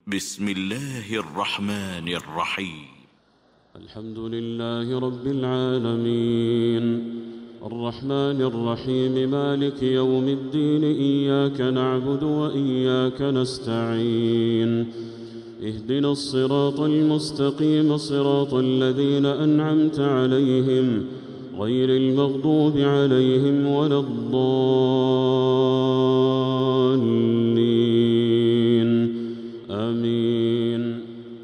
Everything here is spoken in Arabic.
بسم الله الرحمن الرحيم. الحمد لله رب العالمين الرحمن الرحيم مالك يوم الدين إياك نعبد وإياك نستعين اهدنا الصراط المستقيم صراط الذين أنعمت عليهم غير المغضوب عليهم ولا الضالين